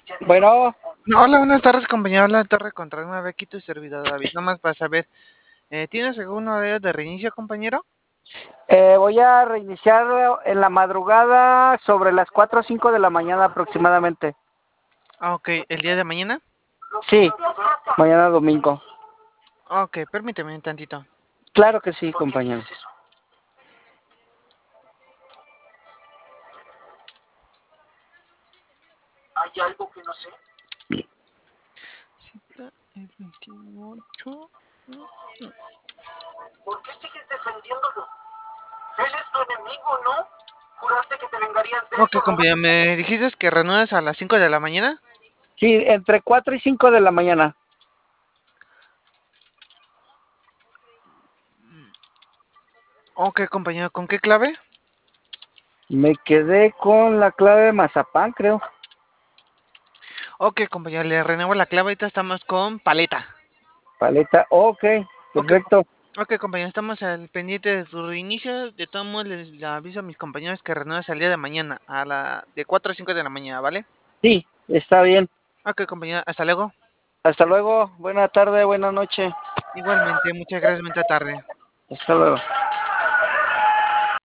Bueno, No, hola, buenas tardes, compañero. Habla Torre Contra una aquí tu servidor David. Nomás para saber, ¿tienes algún horario de reinicio, compañero? voy a reiniciar en la madrugada sobre las 4 o 5 de la mañana aproximadamente. Ah, ok, ¿el día de mañana? Sí, mañana domingo. Ok, permíteme un tantito. Claro que sí, compañero. ¿Hay algo que no sé? Cita el 28. ¿Por qué sigues defendiéndolo? Él es tu enemigo, ¿no? Juraste que te vengarías de él Ok, por robar. compañero, ¿me dijiste que reanudas a las 5 de la mañana? Sí, entre 4 y 5 de la mañana. Ok, compañero, ¿con qué clave? Me quedé con la clave de mazapán, creo. Ok, compañero, le renuevo la clave. Ahorita estamos con paleta. Paleta, ok, Ok, perfecto. ok, compañero, estamos al pendiente de su reinicio. De todos modos, les aviso a mis compañeros que reanudas el día de mañana de 4 a 5 de la mañana, ¿vale? Sí, está bien. Ok, compañero, hasta luego. Hasta luego, buena tarde, buena noche. Igualmente, muchas gracias, buena tarde. Hasta luego.